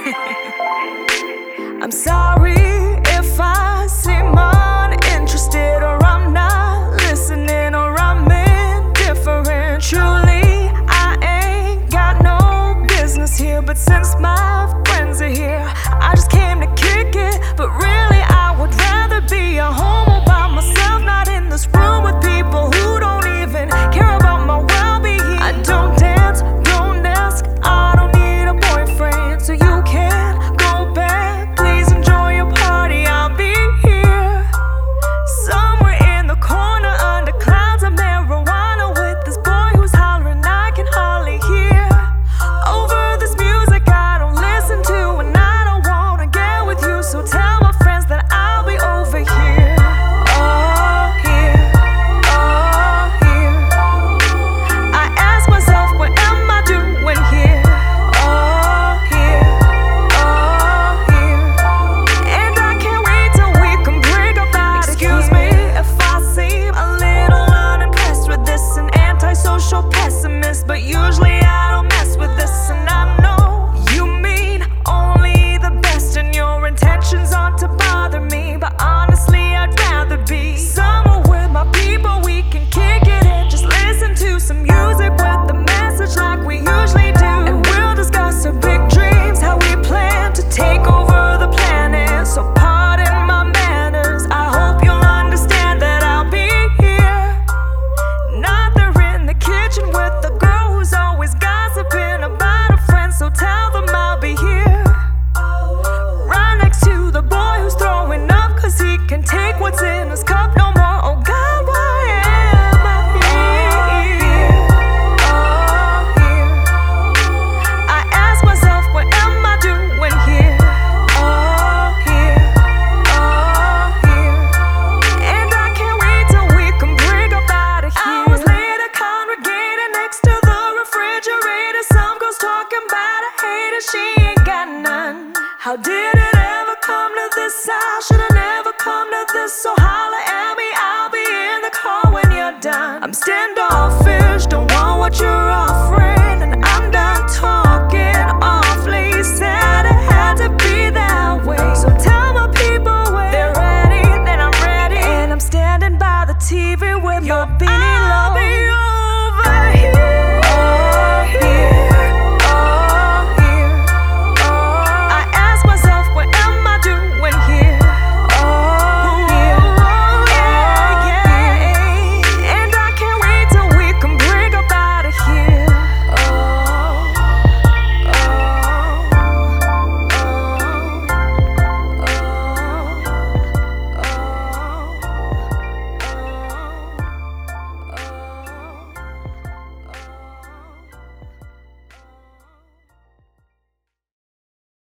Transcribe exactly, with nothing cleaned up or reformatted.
I'm sorry if I seem uninterested, or I'm not listening, or I'm indifferent. Truly, I ain't got no business here, but since my friends are here, I just came to kick it. But really, I would rather be at home all by myself, not in this room with people who don't even care about my well-being. I don't dance, don't ask, I don't need a boyfriend, so you can go back. Please enjoy your party, I'll be here somewhere in the corner under clouds of marijuana with this boy who's hollering I can hardly hear. Over this music I don't listen to, and I don't wanna get with you, so tell my friends that I'll be over here. Oh, here, oh, here. I ask myself, what am I doing here? Oh, here, oh, here. And I can't wait till we can break up out of here. Excuse me if I seem a little unimpressed with this, an antisocial pessimist, but usually I don't mess with this. And I know you mean only the best, and your intentions aren't to bother me, but honestly I'd rather be somewhere with my people. We can kick it and just listen to some music with the message like we usually do, and we'll discuss our big dreams, how we plan to take over the planet. So pardon my manners, I hope you'll understand that I'll be here, not there in the kitchen with the girl who's always gossiping about her friends, so tell them I'll be here right next to the boy who's throwing up cause he can take what's in his cup no more. Oh God, why am I here? Oh, here. I ask myself, what am I doing here? Oh, here, oh, here. And I can't wait till we can break up out of here. Hours later, congregating next to the refrigerator, some girl's talking about a hater, she ain't got none. How did it ever come to this? I should've never come to this, so holla at me, I'll be in the car when you're done. I'm standoffish, don't want what you're offering, and I'm done talking awfully. Said it had to be that way, so tell my people when they're ready, then I'm ready, and I'm standing by the T V with my beat.